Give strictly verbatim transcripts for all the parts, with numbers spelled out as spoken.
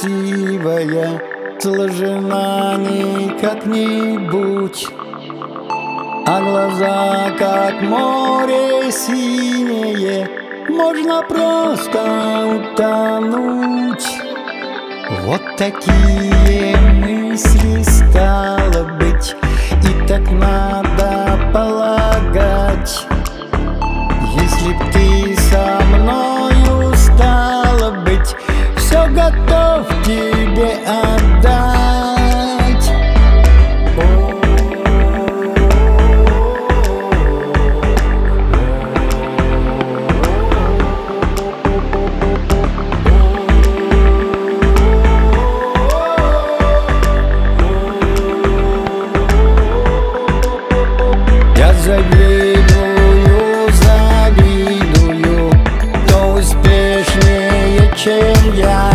красивая, сложена не как-нибудь, а глаза, как море синее, можно просто утонуть. Вот такие мысли, стало быть, и так надо полагать. Если б ты со мною, стало быть, все готов тебе отдать. Я завидую, завидую, кто успешнее, чем я.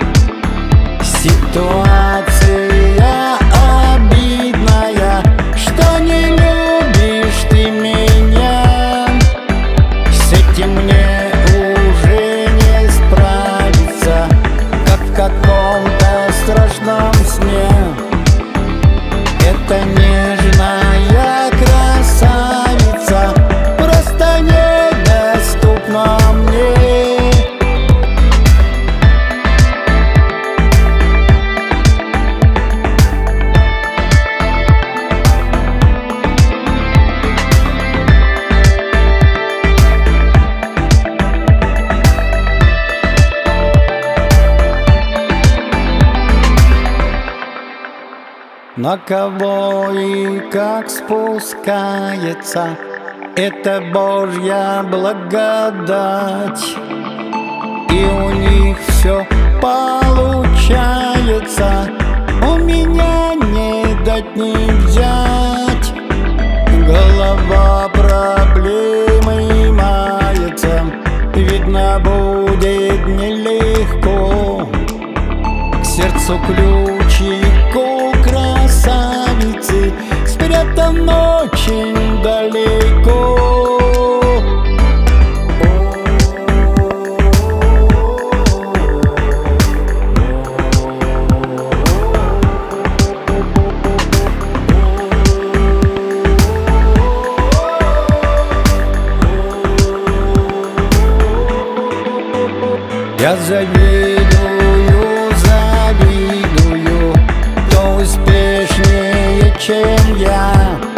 Ситуация обидная, что не любишь ты меня. С этим мне уже не справиться, как в каком-то страшном сне. Это нежная красавица просто недоступна мне. На кого и как спускается эта Божья благодать, и у них все получается, у меня не дать не взять. Голова проблемой мается, видно, будет нелегко. К сердцу ключик у красавицы спрятан очень далеко. Я завидую, завидую, кто успешнее, чем я.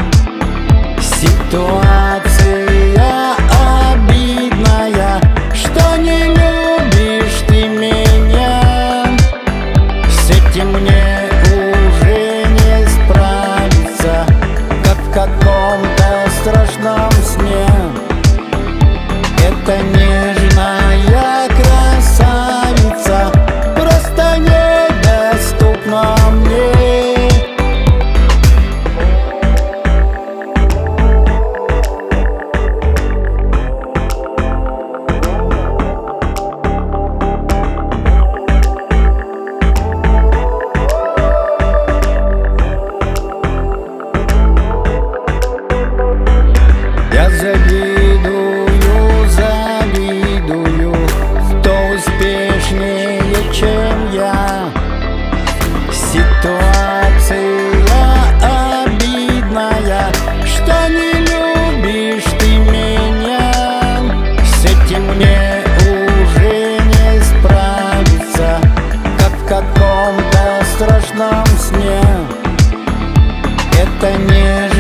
Ситуация обидная, что не любишь ты меня. С этим мне уже не справиться, как в каком-то страшном сне. Это нежная красавица просто недоступна мне. Я завидую, завидую, кто успешнее, чем я. Ситуация обидная, что не любишь ты меня. С этим мне уже не справиться, как в каком-то страшном сне. Это не